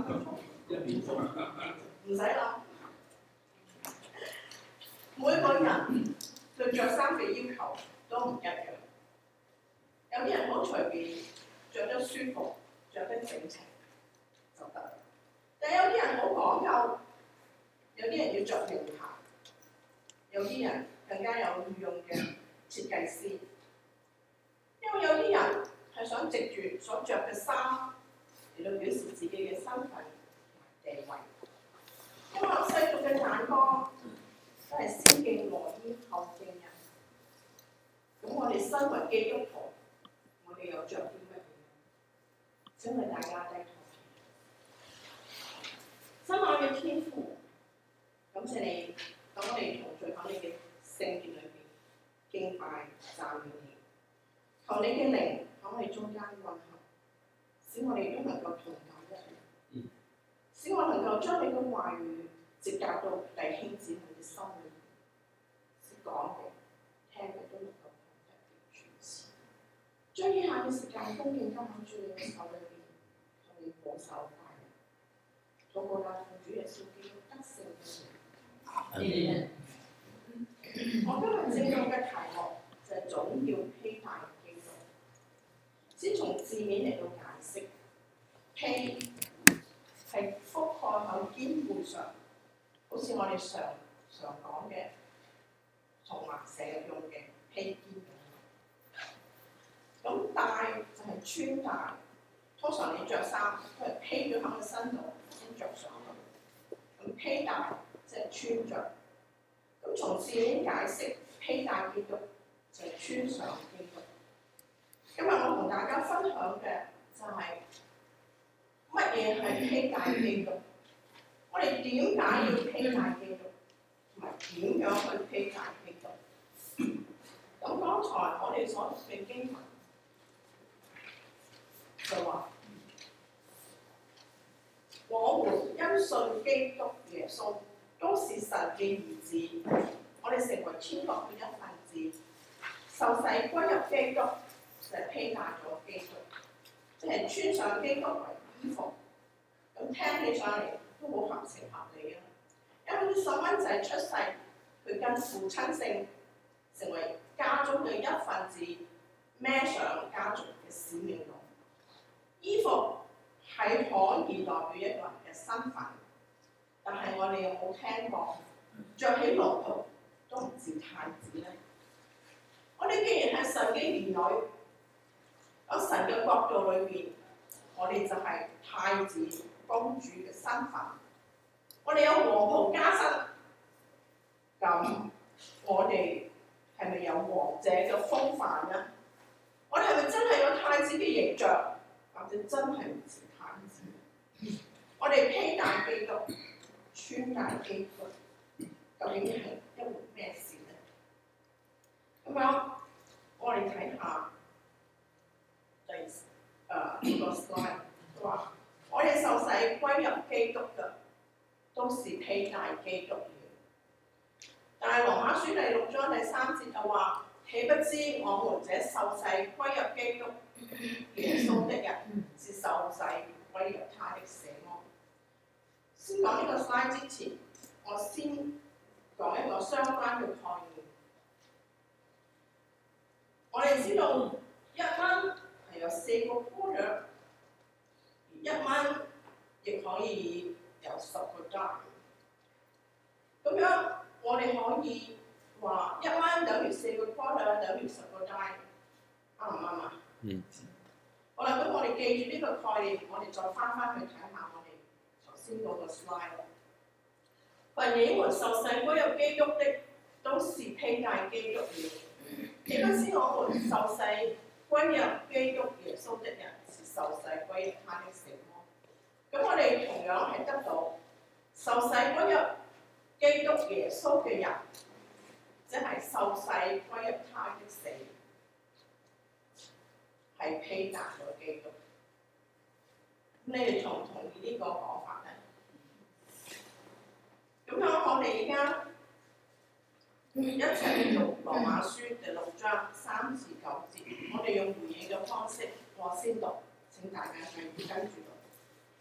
唔使諗。每個人對着衫嘅要求都唔一樣。有啲人好隨便，着得舒服，着得整齊就得。但有啲人好講究，有啲人要着名牌，有啲人更加有御用嘅設計師。因為有啲人係想藉住所着嘅衫嚟到表示自己嘅身份同埋地位。因為世俗嘅眼光都係先敬羅衣後敬人。咁我哋身為基督徒，我哋又着啲乜嘢？請為大家低頭。親愛嘅天父，感謝你，等我哋同聚喺你嘅聖殿裏邊敬拜讚美你。求你嘅靈喺我哋中間運行，使我哋都能夠同感一樣，使我能夠將你嘅話語直達到弟兄姊妹嘅心裏面，使講嘅、聽嘅都能夠同得傳承。將以下嘅時間恭敬交喺主你嘅手裏邊，求你保守帶領。禱告啦，奉主耶穌基督得勝嘅名。我今日正用嘅題目就係總要披戴基督。先從字面嚟到解釋，披係覆蓋喺肩背上，好似我哋常講嘅，同埋成日用嘅披肩咁。咁戴就係穿戴，通常你着衫都係披咗喺個身度先着上去。咁披戴即係穿着。咁從字面解釋，披戴基督就係穿上基督。今日我同大家分享嘅就係乜嘢係披戴基督，我哋點解要披戴基督，同埋點樣去披戴基督。咁剛才我哋所讀嘅經文就話：我們因信基督耶穌都是神嘅兒子，我哋成為天國嘅一份子，受洗歸入基督。就係披戴咗基督，即係穿上基督為衣服。咁聽起上嚟都好合情合理啊！因為啲細蚊仔出世，佢跟父親姓，成為家中嘅一份子，孭上家族嘅使命感。衣服係可以代表一個人嘅身份，但係我哋有冇聽過着起龍袍都唔似太子咧？我哋既然係神嘅兒女，喺神嘅國度裏邊，我哋就係太子公主嘅身份。我哋有皇袍加身，咁我哋係咪有王者嘅風範呢？我哋係咪真係有太子嘅形象，或者真係唔似太子？我哋披戴基督、穿戴基督，究竟係一回咩事呢？咁樣我哋睇下。呢個 slide 都話：我哋受洗歸入基督嘅，都是披戴基督了。但係羅馬書第6章第3節就話：豈不知我們這受洗歸入基督耶穌的人，是受洗歸入他的死麼？先講呢個 slide 之前，我先講一個相關嘅概念。我哋知道1蚊係有4個 quarter， 而1蚊亦可以有10個 dime。咁樣我哋可以話1蚊等於4個 quarter 等於10個 dime， 啱唔啱啊？好啦，咁我哋記住呢個概念，我哋再翻去睇下我哋頭先嗰個 slide。凡你們受洗歸入基督的，都是披戴基督了。豈不知我們受洗歸入基督耶穌的人，是受洗歸入他的死麼？咁我哋同樣係得到受洗歸入基督耶穌嘅人，即係受洗歸入他的死，係披戴咗基督。咁你哋同唔同意呢個講法咧？咁樣我哋而家一齊讀羅馬書第6章3至9節，我哋用回應嘅方式，我先讀，請大家繼續跟住讀。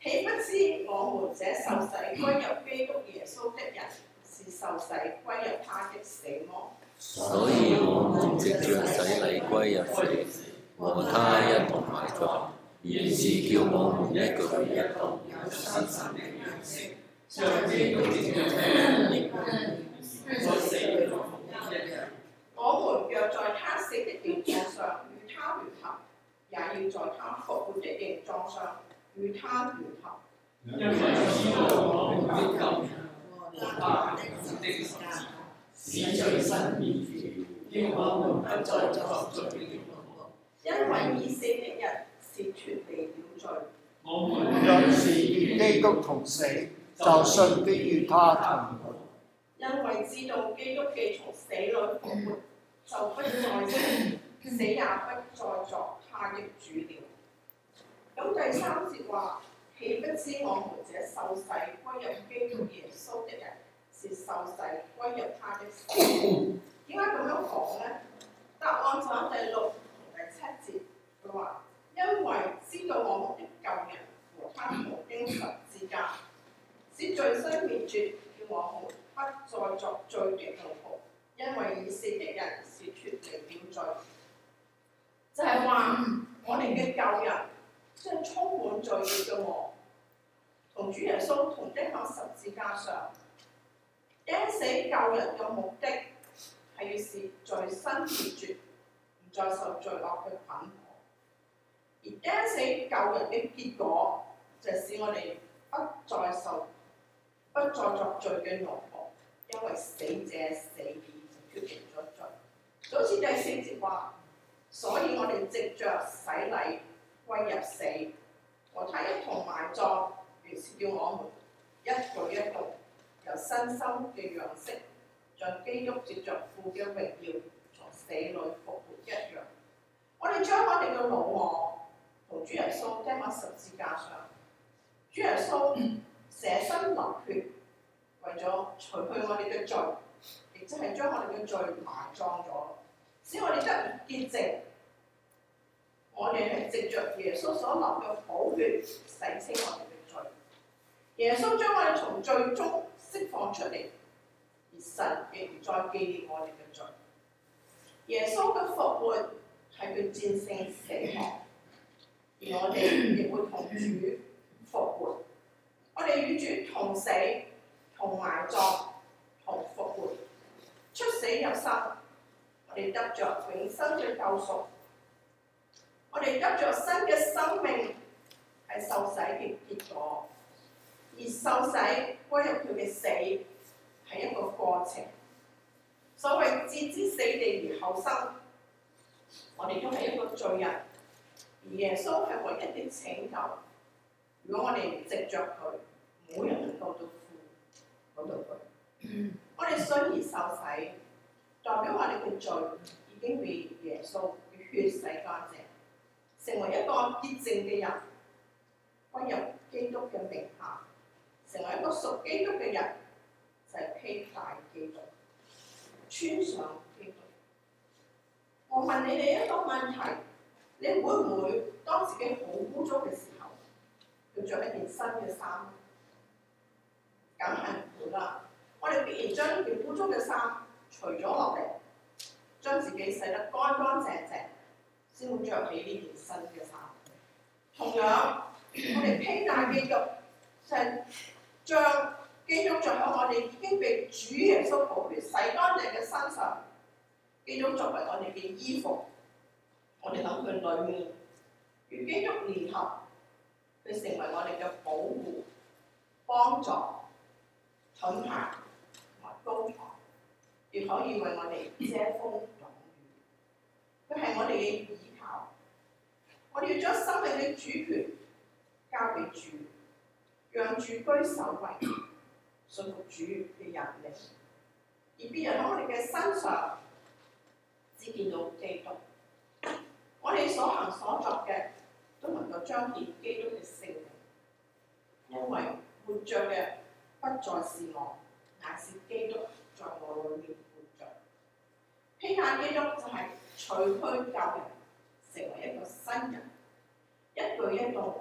豈不知我們這受洗歸入基督耶穌的人，是受洗歸入他的死麼？ 所以我們藉着洗禮歸入死，和他一同埋葬，原是叫我們一舉一動有新生的樣式，像基督的身體和死裡復活一樣。 我們若在他死的形狀上與他聯合，也要在他復活的形狀上與他聯合。 因為知道我們的舊人和他的十字架是罪身滅絕，叫我們不再作罪了。 因為已死的人是脫離了罪。 我們若是與基督同死，就信必與他同活。 因為知道基督既從死裡復活，就不再死，死也不再作他的主了。咁第3節話：豈不知我們這受洗歸入基督耶穌的人，是受洗歸入他的死？點解咁樣講呢？答案就喺第6同第7節，佢話：因為知道我們的舊人和他同釘十字架，使罪身滅絕，叫我們不再作罪的奴僕。因為已死的人是脫離了罪，就係話我哋嘅舊人，即係充滿罪孽嘅我，同主耶穌同釘喺十字架上。釘死舊人嘅目的係要使罪身滅絕，唔再受罪惡嘅捆綁；而釘死舊人嘅結果，就係使我哋不再作罪嘅奴僕，因為死者死已經決定咗罪。就好似第4節話，所以我哋藉着洗禮歸入死，和他一同埋葬，原是叫我們一舉一動有新生嘅樣式，像基督藉着父嘅榮耀從死裡復活一樣。我哋將我哋嘅老我同主耶穌釘喺十字架上，主耶穌捨身流血，為咗除去我哋嘅罪，亦即係將我哋嘅罪埋葬咗，使我哋得以潔淨。我哋係藉着耶穌所流嘅寶血洗清我哋嘅罪。耶穌將我哋從罪中釋放出嚟，而神亦唔再紀念我哋嘅罪。耶穌嘅復活係佢戰勝死亡，而我哋亦會同主復活。我哋與主同死、同埋葬、同復活，出死入生。我哋得着永生嘅救贖，我哋得着新嘅生命，係受洗嘅結果。而受洗歸入佢嘅死係一個過程。所謂置之死地而後生，我哋都係一個罪人，而耶穌係唯一嘅拯救。如果我哋唔藉着佢，冇人能夠到父嗰度去。我哋信而受洗，代表我哋嘅罪已經被耶穌嘅血洗乾淨，成為一個潔淨嘅人，歸入基督嘅名下。成為一個屬基督嘅人，就係披戴基督，穿上基督。我問你哋一個問題：你會唔會當自己好污糟嘅時候，要着一件新嘅衫？梗係唔會啦。我哋必然將呢件污糟嘅衫除咗落嚟，將自己洗得乾乾淨淨，先會着起呢件新嘅衫。同樣，我哋披戴基督就係將基督着喺我哋已經被主耶穌寶血洗乾淨嘅身上，基督作為我哋嘅衣服，我哋喺佢裏面與基督聯合，佢成為我哋嘅保護、幫助、盾牌同埋高台，亦可以為我哋遮風擋雨。佢係我哋嘅依靠，我哋要將生命嘅主權交俾主。讓主居首位，信服主嘅人力，而別人喺我哋嘅身上只見到基督，我哋所行所作嘅都能夠彰顯基督嘅聖名，因為活着嘅不再是我，乃是基督在我裏面活着。披戴基督就係除去舊人，成為一個新人，一舉一動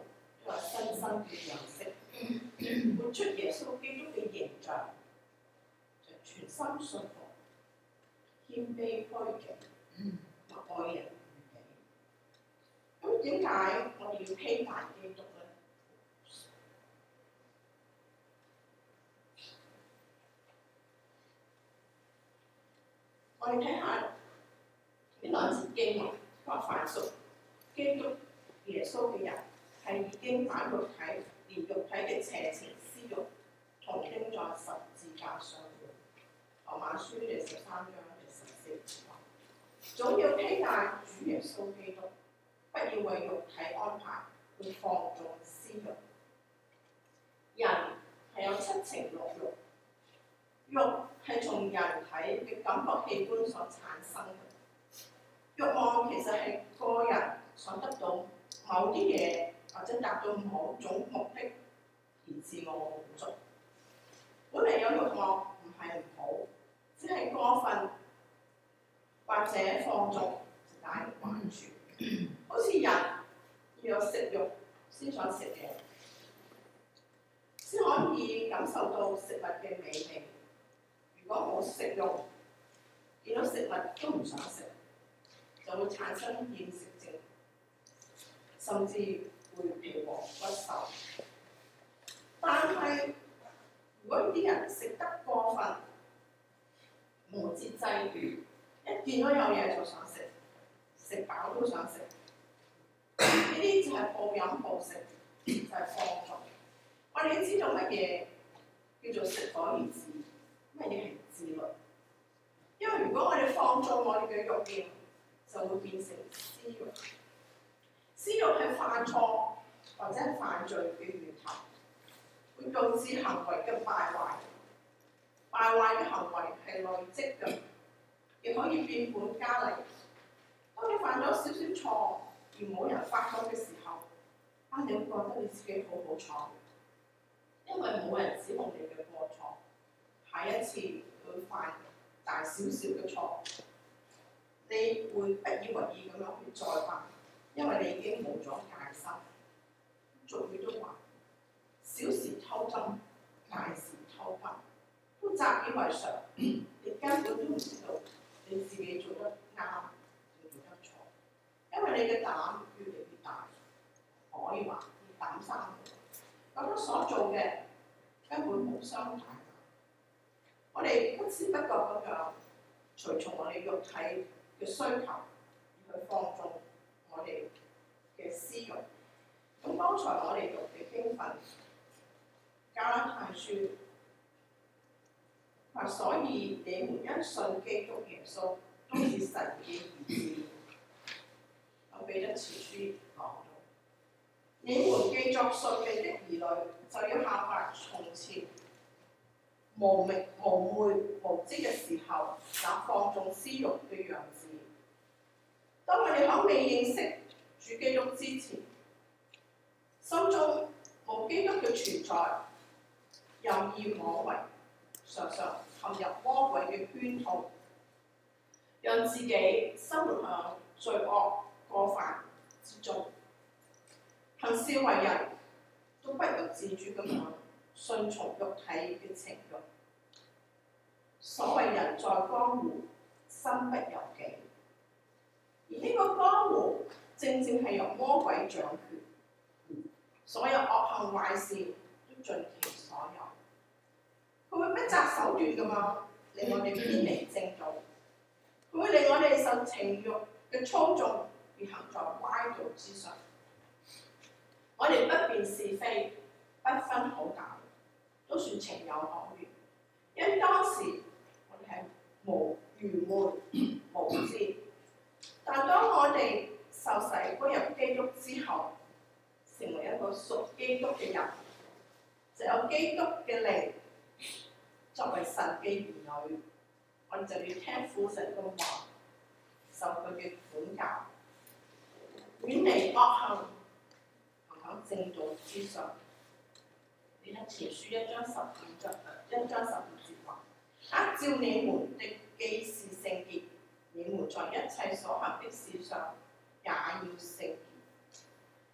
佢話新生嘅樣式，活出耶穌基督嘅形象，就全心信服、謙卑虛己，愛人如己。咁點解我哋要披戴基督咧？我哋睇下呢兩節經文，話凡屬基督耶穌嘅人，係已經把肉體連肉體嘅邪情私慾同釘在十字架上了。羅馬書第13章第14節話：總要披戴主耶穌基督，不要為肉體安排去放縱私慾。人係有七情六慾，慾係從人體嘅感覺器官所產生嘅。慾望其實係個人想得到某啲嘢，或者達到某種目的而自我滿足。本嚟有慾望唔係唔好，只係過分或者放縱就帶嚟壞處。好似人要有食慾先想食嘢，先可以感受到食物嘅美味。如果冇食慾，見到食物都唔想食，就會產生厭食症，甚至會皮黃骨瘦。但係如果啲人食得過分，無節制，一見到有嘢就想食，食飽都想食，呢啲就係暴飲暴食，就係放縱。我哋要知道乜嘢叫做適可而止，乜嘢係自律。因為如果我哋放縱我哋嘅慾念，就會變成私慾。私慾係犯錯或者係犯罪嘅源頭，會導致行為嘅敗壞。敗壞嘅行為係累積嘅，亦可以變本加厲。當你犯咗少少錯而冇人發覺嘅時候，你會覺得你自己好好彩，因為冇人指控你嘅過錯。下一次會犯大少少嘅錯，你會不以為意咁樣去再犯，因為你已經冇咗戒心。俗語都話：小時偷金，大時偷金，都習以為常。你根本都唔知道你自己做得啱定做得錯，因為你嘅膽越嚟越大，可以話你膽生毛，覺得所做嘅根本冇傷大雅。我哋不知不覺咁樣隨從我哋肉體嘅需求而去放縱我哋嘅私慾。咁剛才我哋讀嘅經文加拉太書話：所以你們因信基督耶穌都是神嘅兒子。我彼得前書講到：你們既作信命的兒女，就要效法從前無明無昧無知嘅時候，那放縱私慾嘅樣子。當我哋喺未認識主基督之前，心中無基督嘅存在，任意妄為，常常陷入魔鬼嘅圈套，讓自己生活喺罪惡過犯之中，行事為人都不由自主咁樣順從肉體嘅情慾。所謂人在江湖，身不由己，而呢個江湖正正係由魔鬼掌權。所有惡行壞事都盡其所有，佢會不擇手段㗎嘛，令我哋偏離正道。佢會令我哋受情慾嘅操縱而行在歪道之上。我哋不辨是非，不分好歹，都算情有可原。因當時我哋係愚昧無知，但當我哋受洗歸入基督之後，成為一個屬基督嘅人，就有基督嘅靈作為神嘅兒女，我哋就要聽父神嘅話，受佢嘅管教，遠離惡行，行喺正道之上。你睇前書1章15節話：照你們的既是聖潔，你們在一切所行的事上也要聖潔。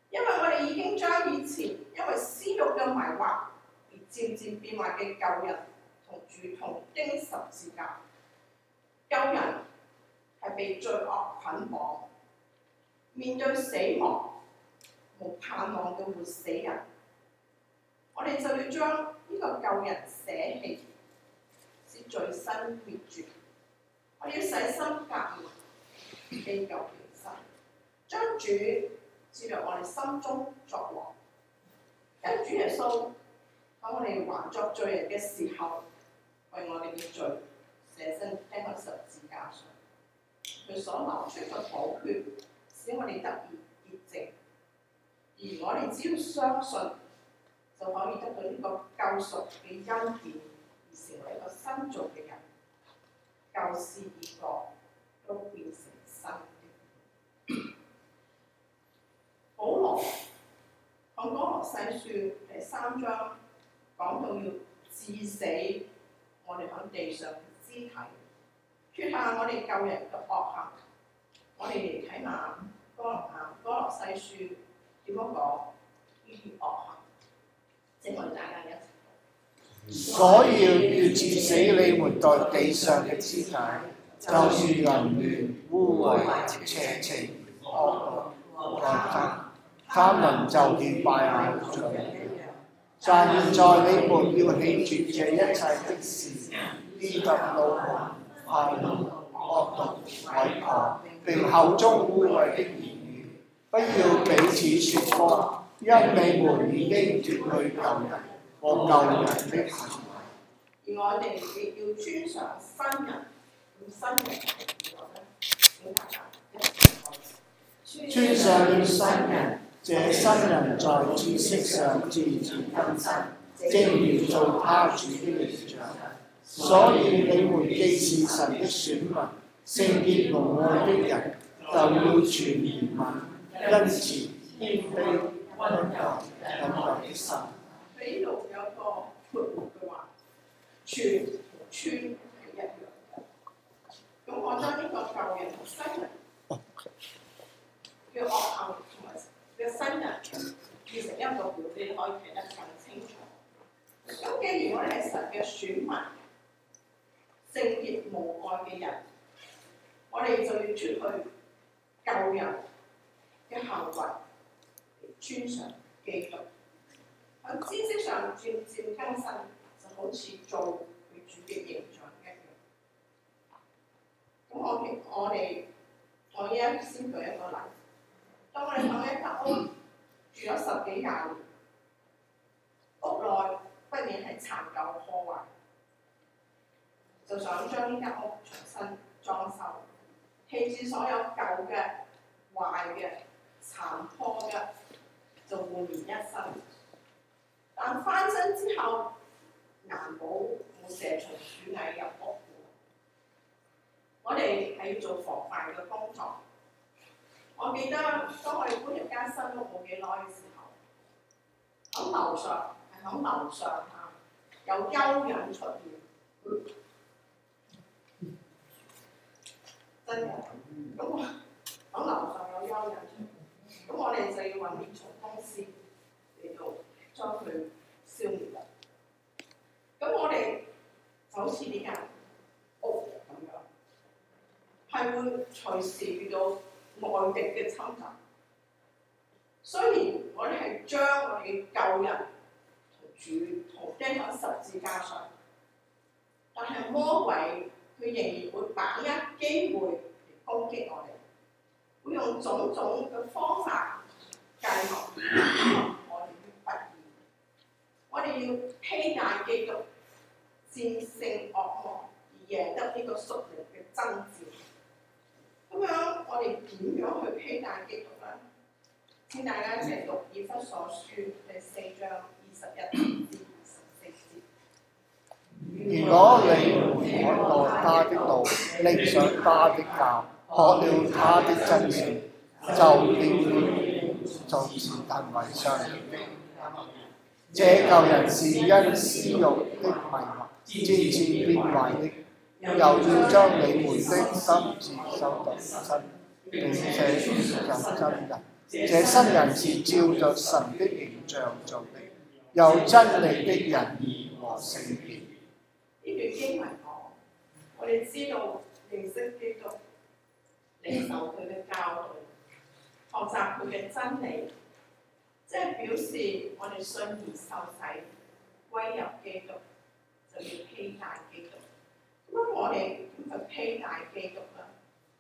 因為我哋已經將以前因為私慾嘅迷惑而漸漸變壞嘅舊人同主同釘十字架。舊人係被罪惡捆綁，面對死亡無盼望嘅活死人，我哋就要將呢個舊人捨棄，使罪身滅絕。我要洗心革面，棄舊迎新，將主接入我哋心中作王。因主耶穌喺我哋還作罪人嘅時候，為我哋嘅罪捨身釘喺十字架上，佢所流出嘅寶血，使我哋得以潔淨。而我哋只要相信，就可以得到呢個救贖嘅恩典，而成為一個新造嘅人。舊事已過，都變成新的。保羅喺哥羅西書第3章講到要治死我哋喺地上嘅肢體，脱下我哋舊人嘅惡行。我哋嚟睇下哥羅西書點樣講呢啲惡行，請我哋大家一齊讀。 所以要治死你們在地上嘅肢體，就是淫亂、污穢、邪情、惡毒、愛憎，他們就如敗壞的罪一樣。但現在你們要棄絕這一切的事，以及怒號、憤怒、惡毒、毀謗，並口中污穢的言語，不要彼此説謊，因你們已經脱去舊人和舊人的行為。 而我哋亦要穿上新人，咁新人係點講咧？請大家一齊開始。 穿上了新人，這新人在知識上漸漸更新，正如做他主的形象。所以你們既是神的選民，聖潔無愛的人，就要存憐憫、恩慈、謙卑、溫柔、忍耐的心。 佢呢度有個括弧嘅話，全同穿係一樣嘅。咁我將呢個舊人同新人嘅惡行同埋嘅新人變成一個表，你可以睇得更清楚。咁既然我哋係神嘅選民，聖潔無愛嘅人，我哋就要脱去舊人嘅行為，嚟穿上基督。喺知識上漸漸更新，就好似做佢主嘅形象一樣。咁我依家先舉一個例。當我哋喺一間屋住咗10幾20年，屋內不免係殘舊破壞，就想將呢間屋重新裝修，棄置所有舊嘅、壞嘅、殘破嘅，就煥然一新。但翻新之後，難保冇蛇蟲鼠蟻入屋。我哋係要做防範嘅工作。我記得當我哋搬入間新屋冇幾耐嘅時候，喺樓上有蚯蚓出現，真嘅。咁我喺樓上有蚯蚓出現，咁我哋就要揾滅蟲公司嚟到將佢消滅啦。咁我哋就好似呢間屋咁樣，係會隨時遇到外敵嘅侵襲。雖然我哋係將我哋舊人同主同釘喺十字架上，但係魔鬼佢仍然會把握機會嚟攻擊我哋，會用種種嘅方法計謀我哋於不義。我哋要披戴基督，戰勝惡魔，而贏得呢個屬靈嘅爭戰。咁樣我哋點樣去披戴基督咧？請大家一齊讀以弗所書第4章21至24節。 如果你們愛慕他的道，力想他的教，學了他的真理，就必從前行為上的。這舊人是因私慾的迷惑，漸漸變壞的，又要將你們的心志修訂新，並且傳揚真人。 這新人是照着神的形象做的，有真理的仁義和聖潔。 呢段經文講，我哋知道認識基督，領受佢嘅教導，學習佢嘅真理，即係表示我哋信而受洗，歸入基督，就要披戴基督。咁我哋點去披戴基督咧？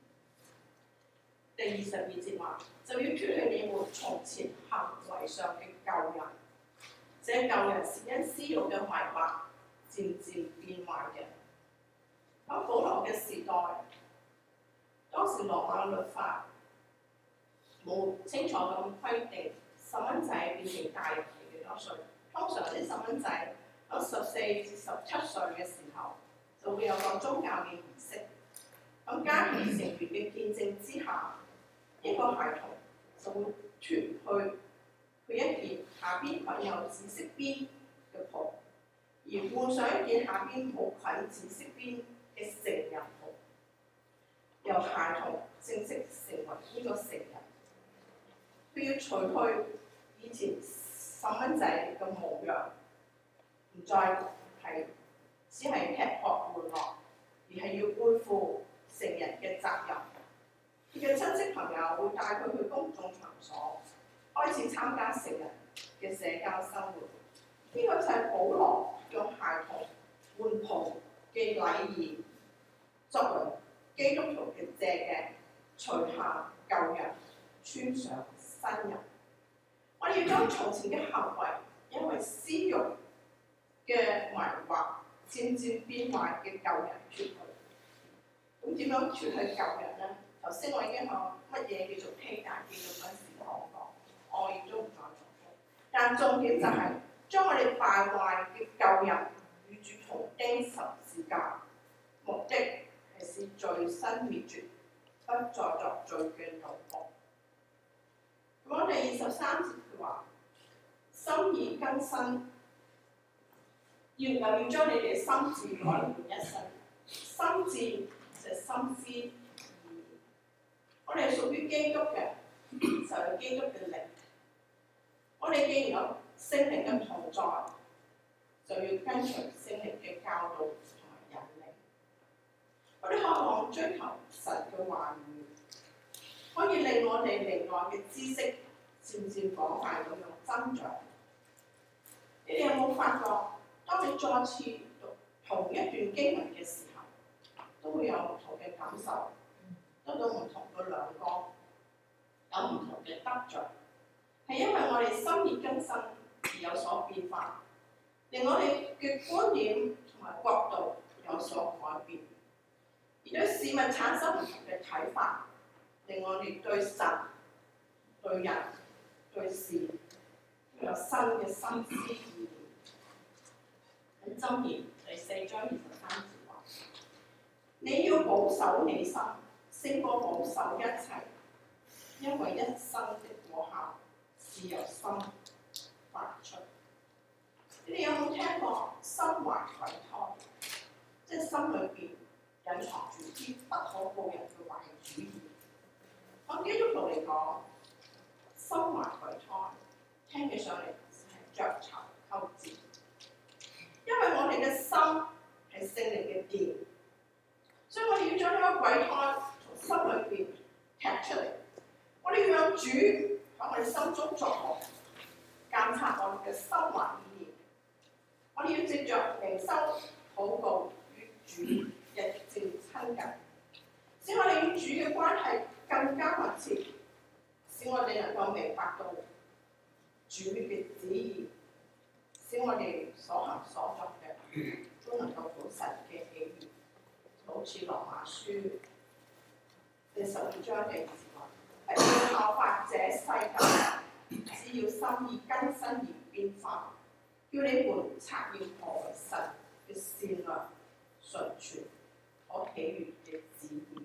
第22節話，就要脫去你們從前行為上嘅舊人，這舊人是因私慾嘅迷惑漸漸變壞嘅。喺保羅嘅時代，當時羅馬律法冇清楚咁規定細蚊仔變成大人係幾多歲。通常啲細蚊仔喺14至17歲嘅時候，就會有個宗教嘅儀式。咁家庭成員嘅見證之下，一個孩童就會脫去佢一件下邊裙有紫色邊嘅袍，而換上一件下邊冇裙紫色邊嘅成人袍，由孩童正式成為呢個成人。佢要除去以前細蚊仔嘅模樣，唔再係只係吃喝玩樂，而係要背負成人嘅責任。佢嘅親戚朋友會帶佢去公眾場所，開始參加成人嘅社交生活。呢個就係保羅用孩童換袍嘅禮儀作為基督徒嘅借鏡，除下舊人，穿上新人。我哋要將從前嘅行為，因為私慾嘅迷惑，漸漸變壞嘅舊人脫去。咁點樣脫去舊人呢？頭先我已經講乜嘢叫做披戴基督嗰陣時講過，我亦都唔再重複。但重點就係將我哋敗壞嘅舊人與主同釘十字架，目的係使罪身滅絕，不再作罪嘅奴僕。咁我哋23節佢話：心意更新，又要將你哋心智改換一新。心智就係心思意念。我哋係屬於基督嘅，就係基督嘅靈。我哋既然有聖靈嘅同在，就要跟隨聖靈嘅教導同埋引領。我哋渴望追求神嘅話語，可以令我哋靈內嘅知識漸漸廣泛咁樣增長。你哋有冇發覺，當你再次讀同一段經文嘅時候，都會有唔同嘅感受，得到唔同嘅亮光，有唔同嘅得着，係因為我哋心意更新而有所變化，令我哋嘅觀點同埋角度有所改變，而對事物產生唔同嘅睇法，令我哋對神、對人、對事有新嘅心思意念。喺箴言第4章23節話：你要保守你心，勝過保守一切，因為一生的果效是由心發出。你哋有冇聽過心懷鬼胎？即係心裏邊隱藏住啲不可告人嘅壞主意。按基督徒嚟講，心懷鬼胎聽起上嚟係鵲巢鳩子，因為我哋嘅心係聖靈嘅殿，所以我哋要將呢個鬼胎從心裏邊踢出嚟。我哋要讓主喺我哋心中作王，監察我哋嘅心懷意念。我哋要藉着靈修禱告與主日漸親近，使我哋與主嘅關係更加密切，使我哋能夠明白到主嘅旨意，使我哋所行所作嘅都能夠討神嘅喜悅。好似羅馬書第12章嘅字話：係要效法這世界，只要心意更新而變化，叫你們察驗何為神嘅善良、純全、可喜悅嘅旨意。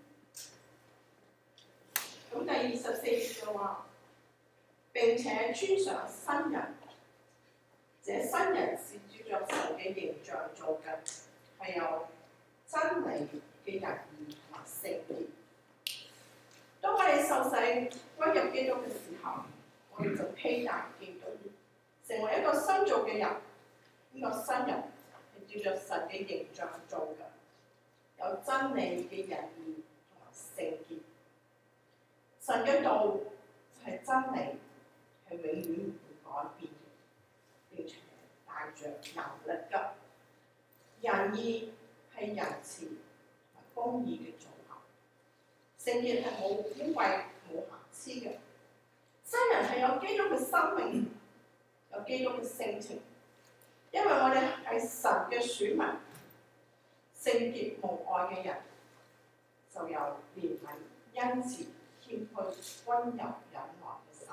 咁第24節嘅話，並且穿上新人，這新人是照着神嘅形象做嘅，係有真理嘅仁義同埋聖潔。當我哋受洗歸入基督嘅時後，我哋就披戴基督，成為一個新造嘅人。呢、個新人係照着神嘅形象做嘅，有真理嘅仁義同埋聖潔。神嘅道係真理，係永遠唔會改變嘅，並且帶着能力嘅。仁義係仁慈同埋公義嘅組合。聖潔係冇污穢冇瑕疵嘅。新人係有基督嘅生命，有基督嘅性情。因為我哋係神嘅選民，聖潔無愛嘅人就有憐憫、恩慈、謙虛、溫柔、忍耐嘅心。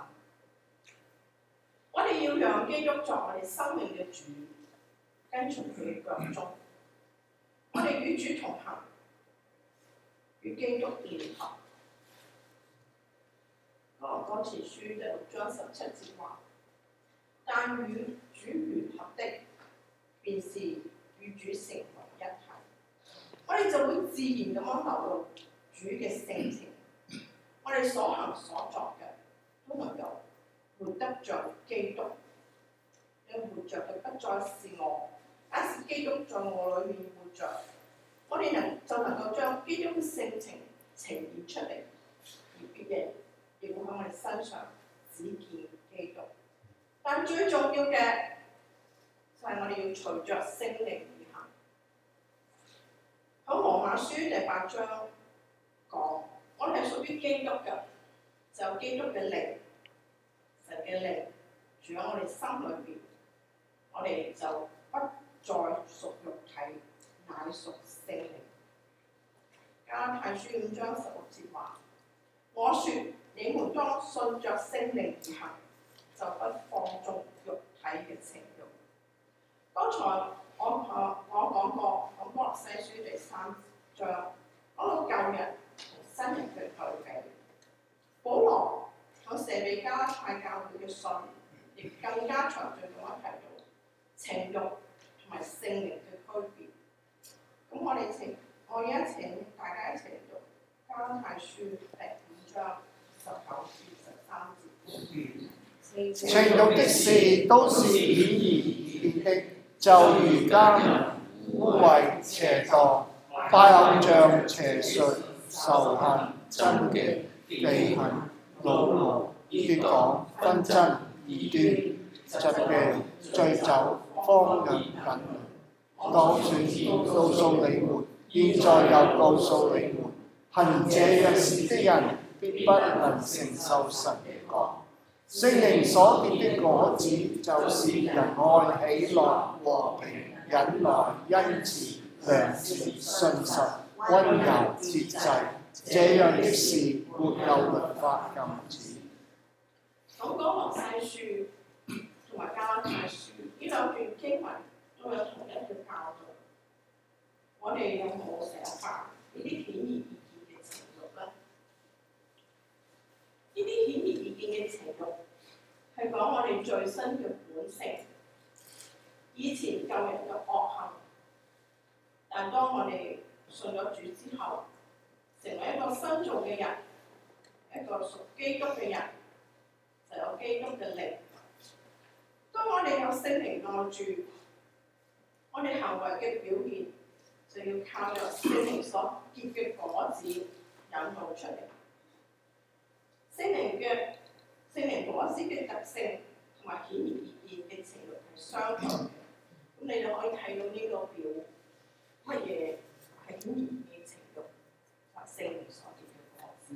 我哋要讓基督作我哋生命嘅主，跟從佢嘅腳蹤。我哋與主同行，與基督聯合。哥林多前書第6章17節話：但與主聯合的，便是與主成為一體。我哋就會自然咁樣流露主嘅性情。我哋所行所作嘅都能夠活得着基督。你活着嘅不再是我，而是基督在我裏面活着。我哋就能夠將基督嘅性情呈現出嚟，而別人亦會喺我哋身上只見基督。但最重要嘅就係我哋要隨着聖靈而行。喺羅馬書第8章講，我哋係屬於基督嘅，就有基督嘅靈，神嘅靈住喺我哋心裏邊，我哋就不再屬肉體，乃屬聖靈。加拉太書5章16節話：我說你們當順着聖靈而行，就不放縱肉體嘅情慾。剛才我講過，喺歌羅西書第3章講到舊人同新人嘅對比。保羅喺寫俾加拉太教會嘅信，亦更加詳盡咁樣提到情慾同埋聖靈嘅區別。咁我而家請大家一齊讀加拉太書第5章19至23節。 情慾的事都是顯而易見的，就如奸淫、污穢、邪蕩、拜偶像、邪術、仇恨、爭競、忌恨、惱怒、結黨、紛爭、異端、疾病、醉酒、荒淫等。當說告訴你們，現在又告訴你們，行這樣事的人必不能承受神的國。聖靈所結的果子就是仁愛、喜樂、和平、忍耐、恩慈、良善、信實、溫柔、節制。這樣的事沒有律法禁止。 咁歌羅西書同埋加拉太書呢兩段經文都有同一嘅教導。我哋有冇成日犯呢啲顯而易見嘅情慾咧？呢啲顯而易見嘅情慾係講我哋最新嘅本性，以前舊人嘅惡行，但當我哋信咗主之後，成為一個新造嘅人，一個屬基督嘅人，就有基督嘅靈。當我哋有聖靈內住，我哋行為嘅表現就要靠着聖靈所結嘅果子引導出嚟。聖靈果子嘅特性同埋顯而易見嘅情慾係相同嘅。咁你就可以睇到呢個表，乜嘢係顯而易見嘅情慾同埋聖靈所結嘅果子。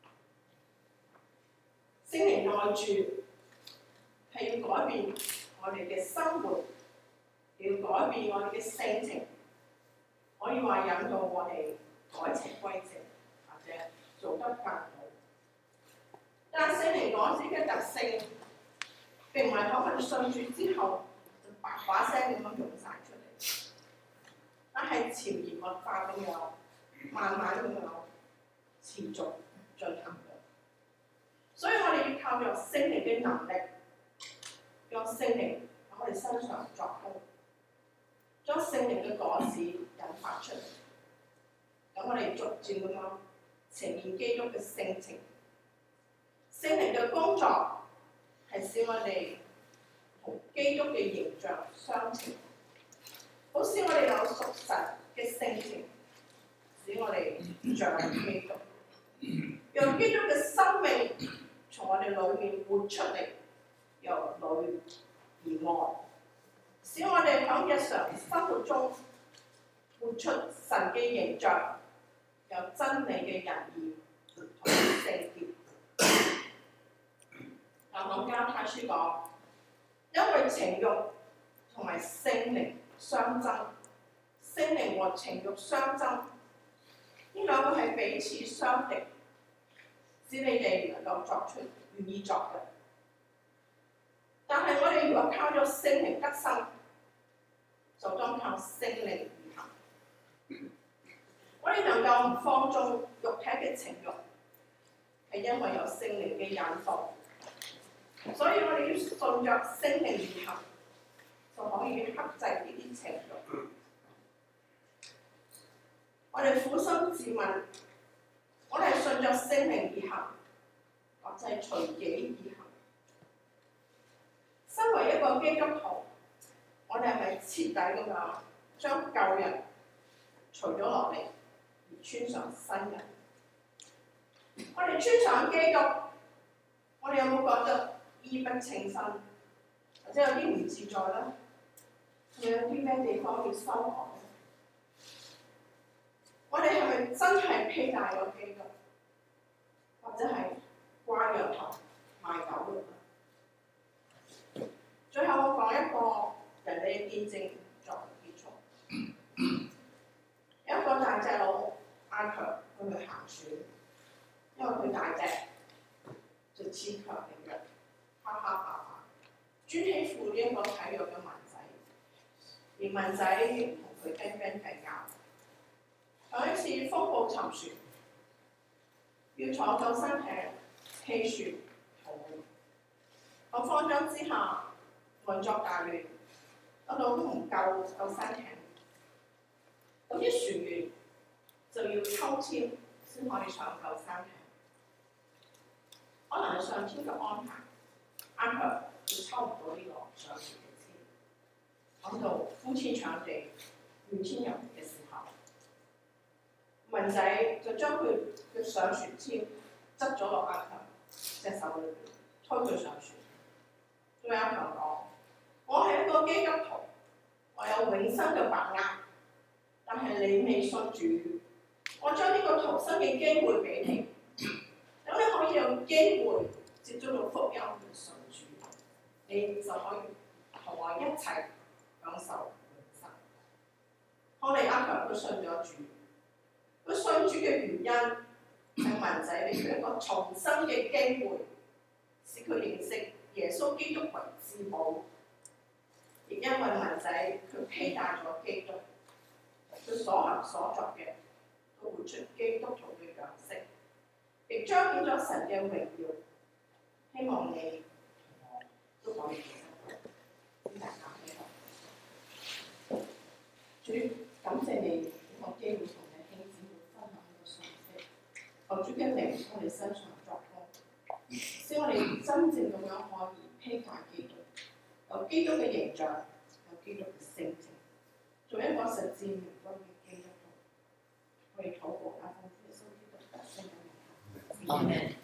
聖靈內住係要改變我哋嘅生活，要改變我哋嘅性情，可以話引導我哋改邪歸正，或者做得更好。但聖靈果子嘅特性並唔係喺我哋信主之後就白話聲咁樣用晒出嚟，但係潛移默化咁樣，慢慢咁樣持續進行嘅。所以我哋要靠着聖靈嘅能力，讓聖靈喺我哋身上作工，將聖靈嘅果子引發出嚟，咁我哋逐漸咁樣呈現基督嘅性情。聖聖靈嘅工作係使我哋同基督嘅形象相稱，好使我哋有屬神嘅性情，使我哋像基督，讓基督嘅生命從我哋裏面活出嚟，由裏而外，使我哋喺日常生活中活出神嘅形象，有真理嘅仁義同聖潔。喺加太書講，因為情慾同埋聖靈相爭，聖靈和情慾相爭，呢兩個係彼此相敵，使你哋能夠作出願意作嘅。但係我哋如果靠咗聖靈得生，就當靠聖靈而行。我哋能夠唔放縱肉體嘅情慾，係因為有聖靈嘅引導。所以我哋要順着聖靈而行，就可以克制呢啲情慾。我哋苦心自問，我哋係順着聖靈而行，或者係隨己而行？身為一個基督徒，我哋係咪徹底咁樣將舊人除咗落嚟，而穿上新人？我哋穿上基督，我哋有冇覺得衣不稱身，或者有啲唔自在咧？有啲咩地方要修改？我哋係咪真係披戴咗基督，或者係掛羊頭賣狗肉咧？最後我講一個人哋嘅見證作為結束。有一個大隻佬阿強去行船，因為佢大隻，就恃強凌弱，哈哈哈哈，專欺負呢一個體弱嘅文仔，而文仔唔同佢斤斤計較。有一次風暴沉船，要坐救生艇棄船逃命，我慌張之下運作大亂，嗰度都唔夠救生艇，咁啲船員就要抽籤先可以上救生艇。可能係上天嘅安排，阿強就抽唔到呢個上船嘅籤，講到呼天搶地、怨天尤人嘅時候，文仔就將佢嘅上船籤執咗落阿強隻手裏邊，推佢上船。對阿強講：我係一個基督徒，我有永生嘅把握，但係你未信主，我將呢個逃生嘅機會俾你。咁你可以有機會接觸到福音嘅信主，你就可以同我一齊享受永生。後嚟阿強佢信咗主，佢信主嘅原因係文仔俾佢一個重生嘅機會，使佢認識耶穌基督為至寶。亦因為文仔佢披戴咗基督，佢所行所作嘅都活出基督徒嘅樣式。亦彰顯咗神嘅榮耀，希望你同我都可以做得到。請大家起立。主，感謝你俾我機會同你兄姊妹分享呢個信息，求主嘅靈喺我哋身上作工，使我哋真正咁樣可以披戴基督，有基督嘅形象，有基督嘅性情，做一個實踐明君嘅基督徒。我哋禱告，阿奉耶穌基督得勝嘅名。Amen.